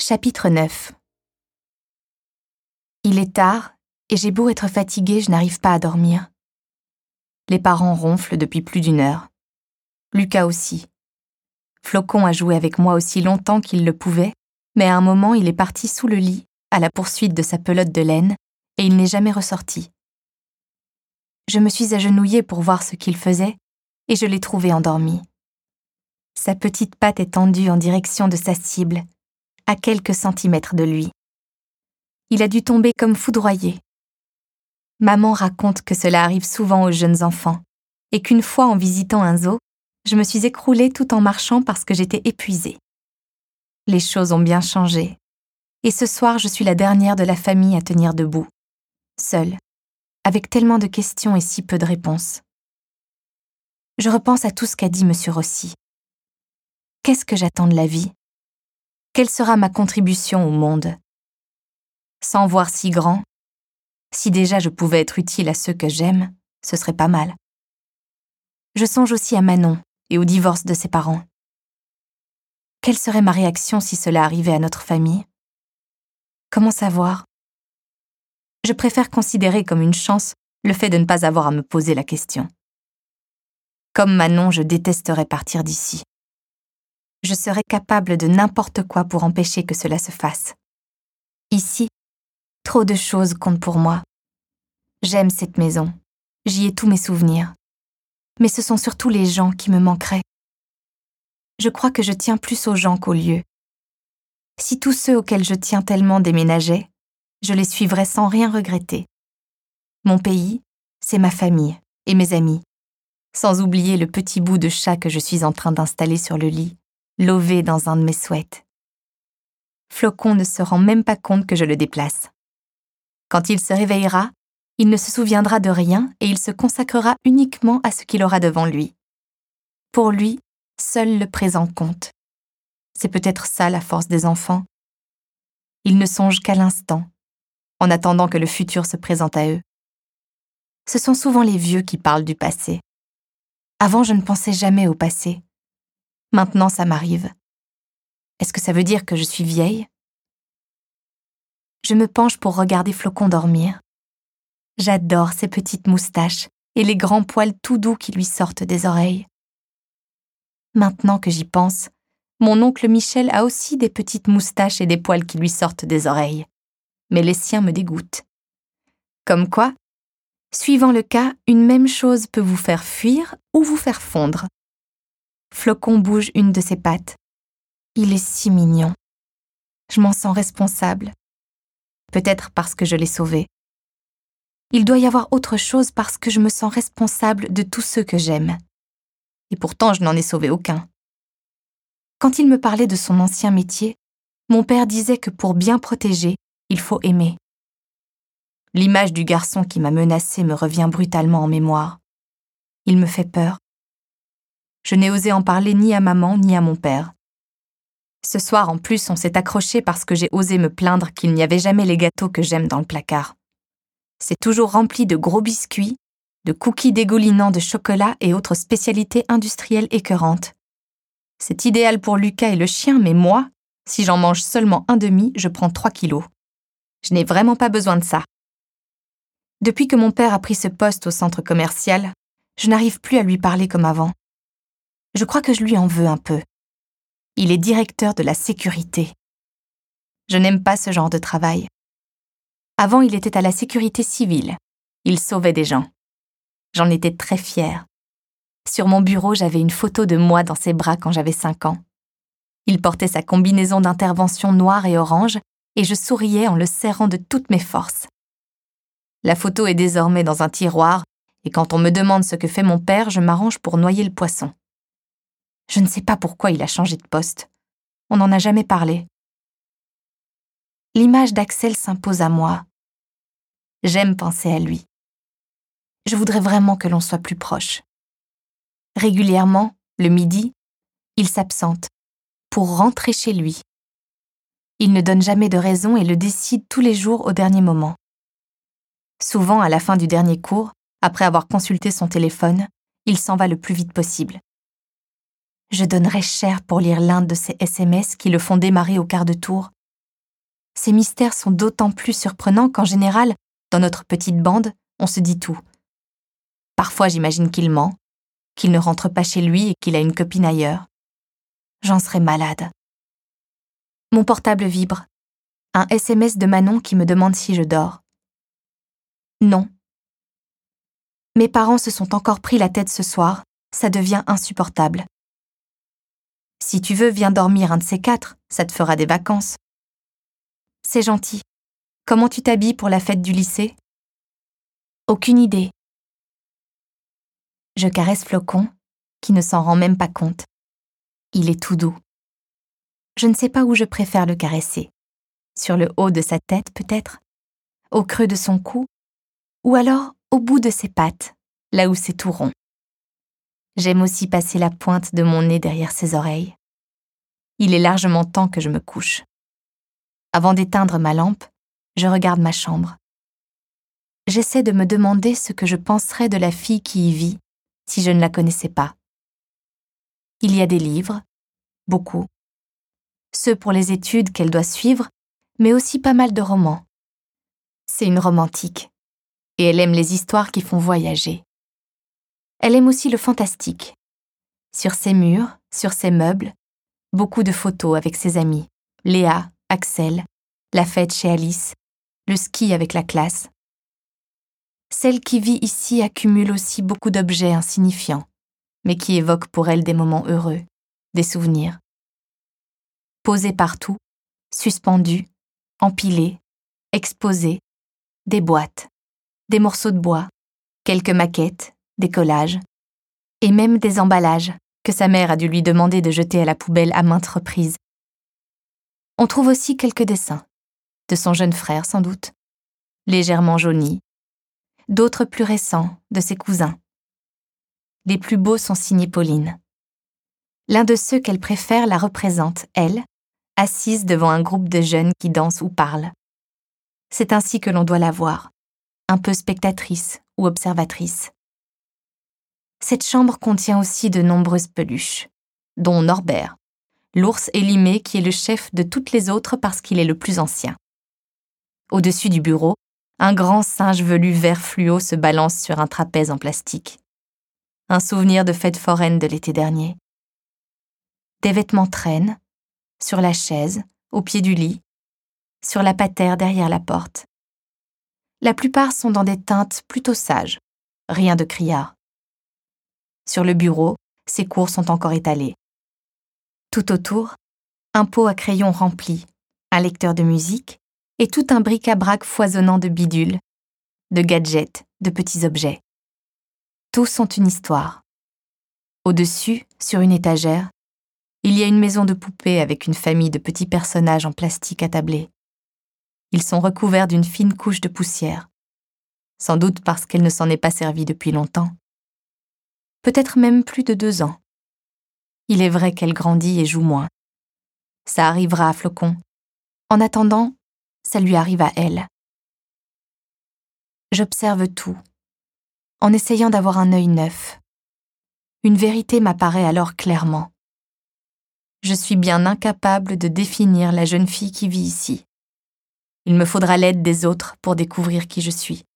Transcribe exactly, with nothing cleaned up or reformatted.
Chapitre neuf. Il est tard, et j'ai beau être fatiguée, je n'arrive pas à dormir. Les parents ronflent depuis plus d'une heure. Lucas aussi. Flocon a joué avec moi aussi longtemps qu'il le pouvait, mais à un moment il est parti sous le lit, à la poursuite de sa pelote de laine, et il n'est jamais ressorti. Je me suis agenouillée pour voir ce qu'il faisait, et je l'ai trouvé endormi. Sa petite patte est tendue en direction de sa cible, à quelques centimètres de lui. Il a dû tomber comme foudroyé. Maman raconte que cela arrive souvent aux jeunes enfants, et qu'une fois en visitant un zoo, je me suis écroulée tout en marchant parce que j'étais épuisée. Les choses ont bien changé, et ce soir je suis la dernière de la famille à tenir debout, seule, avec tellement de questions et si peu de réponses. Je repense à tout ce qu'a dit Monsieur Rossi. Qu'est-ce que j'attends de la vie ? Quelle sera ma contribution au monde ? Sans voir si grand, si déjà je pouvais être utile à ceux que j'aime, ce serait pas mal. Je songe aussi à Manon et au divorce de ses parents. Quelle serait ma réaction si cela arrivait à notre famille ? Comment savoir ? Je préfère considérer comme une chance le fait de ne pas avoir à me poser la question. Comme Manon, je détesterais partir d'ici. Je serais capable de n'importe quoi pour empêcher que cela se fasse. Ici, trop de choses comptent pour moi. J'aime cette maison, j'y ai tous mes souvenirs. Mais ce sont surtout les gens qui me manqueraient. Je crois que je tiens plus aux gens qu'aux lieux. Si tous ceux auxquels je tiens tellement déménageaient, je les suivrais sans rien regretter. Mon pays, c'est ma famille et mes amis, sans oublier le petit bout de chat que je suis en train d'installer sur le lit, lové dans un de mes sweats. Flocon ne se rend même pas compte que je le déplace. Quand il se réveillera, il ne se souviendra de rien et il se consacrera uniquement à ce qu'il aura devant lui. Pour lui, seul le présent compte. C'est peut-être ça la force des enfants. Ils ne songent qu'à l'instant, en attendant que le futur se présente à eux. Ce sont souvent les vieux qui parlent du passé. Avant, je ne pensais jamais au passé. Maintenant, ça m'arrive. Est-ce que ça veut dire que je suis vieille ? Je me penche pour regarder Flocon dormir. J'adore ses petites moustaches et les grands poils tout doux qui lui sortent des oreilles. Maintenant que j'y pense, mon oncle Michel a aussi des petites moustaches et des poils qui lui sortent des oreilles. Mais les siens me dégoûtent. Comme quoi, suivant le cas, une même chose peut vous faire fuir ou vous faire fondre. Flocon bouge une de ses pattes. Il est si mignon. Je m'en sens responsable. Peut-être parce que je l'ai sauvé. Il doit y avoir autre chose parce que je me sens responsable de tous ceux que j'aime. Et pourtant, je n'en ai sauvé aucun. Quand il me parlait de son ancien métier, mon père disait que pour bien protéger, il faut aimer. L'image du garçon qui m'a menacée me revient brutalement en mémoire. Il me fait peur. Je n'ai osé en parler ni à maman ni à mon père. Ce soir, en plus, on s'est accroché parce que j'ai osé me plaindre qu'il n'y avait jamais les gâteaux que j'aime dans le placard. C'est toujours rempli de gros biscuits, de cookies dégoulinants de chocolat et autres spécialités industrielles écœurantes. C'est idéal pour Lucas et le chien, mais moi, si j'en mange seulement un demi, je prends trois kilos. Je n'ai vraiment pas besoin de ça. Depuis que mon père a pris ce poste au centre commercial, je n'arrive plus à lui parler comme avant. Je crois que je lui en veux un peu. Il est directeur de la sécurité. Je n'aime pas ce genre de travail. Avant, il était à la sécurité civile. Il sauvait des gens. J'en étais très fière. Sur mon bureau, j'avais une photo de moi dans ses bras quand j'avais cinq ans. Il portait sa combinaison d'intervention noire et orange et je souriais en le serrant de toutes mes forces. La photo est désormais dans un tiroir et quand on me demande ce que fait mon père, je m'arrange pour noyer le poisson. Je ne sais pas pourquoi il a changé de poste. On n'en a jamais parlé. L'image d'Axel s'impose à moi. J'aime penser à lui. Je voudrais vraiment que l'on soit plus proche. Régulièrement, le midi, il s'absente pour rentrer chez lui. Il ne donne jamais de raison et le décide tous les jours au dernier moment. Souvent, à la fin du dernier cours, après avoir consulté son téléphone, il s'en va le plus vite possible. Je donnerais cher pour lire l'un de ces S M S qui le font démarrer au quart de tour Ces mystères sont d'autant plus surprenants qu'en général, dans notre petite bande, on se dit tout. Parfois, j'imagine qu'il ment, qu'il ne rentre pas chez lui et qu'il a une copine ailleurs. J'en serais malade. Mon portable vibre. Un S M S de Manon qui me demande si je dors. Non. Mes parents se sont encore pris la tête ce soir, ça devient insupportable. Si tu veux, viens dormir un de ces quatre, ça te fera des vacances. C'est gentil. Comment tu t'habilles pour la fête du lycée? Aucune idée. Je caresse Flocon, qui ne s'en rend même pas compte. Il est tout doux. Je ne sais pas où je préfère le caresser. Sur le haut de sa tête, peut-être, au creux de son cou, ou alors au bout de ses pattes, là où c'est tout rond. J'aime aussi passer la pointe de mon nez derrière ses oreilles. Il est largement temps que je me couche. Avant d'éteindre ma lampe, je regarde ma chambre. J'essaie de me demander ce que je penserais de la fille qui y vit si je ne la connaissais pas. Il y a des livres, beaucoup. Ceux pour les études qu'elle doit suivre, mais aussi pas mal de romans. C'est une romantique, et elle aime les histoires qui font voyager. Elle aime aussi le fantastique. Sur ses murs, sur ses meubles, beaucoup de photos avec ses amis, Léa, Axel, la fête chez Alice, le ski avec la classe. Celle qui vit ici accumule aussi beaucoup d'objets insignifiants, mais qui évoquent pour elle des moments heureux, des souvenirs. Posés partout, suspendus, empilés, exposés, des boîtes, des morceaux de bois, quelques maquettes, des collages, et même des emballages que sa mère a dû lui demander de jeter à la poubelle à maintes reprises. On trouve aussi quelques dessins, de son jeune frère sans doute, légèrement jaunis, d'autres plus récents, de ses cousins. Les plus beaux sont signés Pauline. L'un de ceux qu'elle préfère la représente, elle, assise devant un groupe de jeunes qui dansent ou parlent. C'est ainsi que l'on doit la voir, un peu spectatrice ou observatrice. Cette chambre contient aussi de nombreuses peluches, dont Norbert, l'ours élimé qui est le chef de toutes les autres parce qu'il est le plus ancien. Au-dessus du bureau, un grand singe velu vert fluo se balance sur un trapèze en plastique. Un souvenir de fête foraine de l'été dernier. Des vêtements traînent, sur la chaise, au pied du lit, sur la patère derrière la porte. La plupart sont dans des teintes plutôt sages, rien de criard. Sur le bureau, ses cours sont encore étalés. Tout autour, un pot à crayon rempli, un lecteur de musique et tout un bric-à-brac foisonnant de bidules, de gadgets, de petits objets. Tous ont une histoire. Au-dessus, sur une étagère, il y a une maison de poupées avec une famille de petits personnages en plastique attablés. Ils sont recouverts d'une fine couche de poussière, sans doute parce qu'elle ne s'en est pas servie depuis longtemps. Peut-être même plus de deux ans. Il est vrai qu'elle grandit et joue moins. Ça arrivera à Flocon. En attendant, ça lui arrive à elle. J'observe tout, en essayant d'avoir un œil neuf. Une vérité m'apparaît alors clairement. Je suis bien incapable de définir la jeune fille qui vit ici. Il me faudra l'aide des autres pour découvrir qui je suis.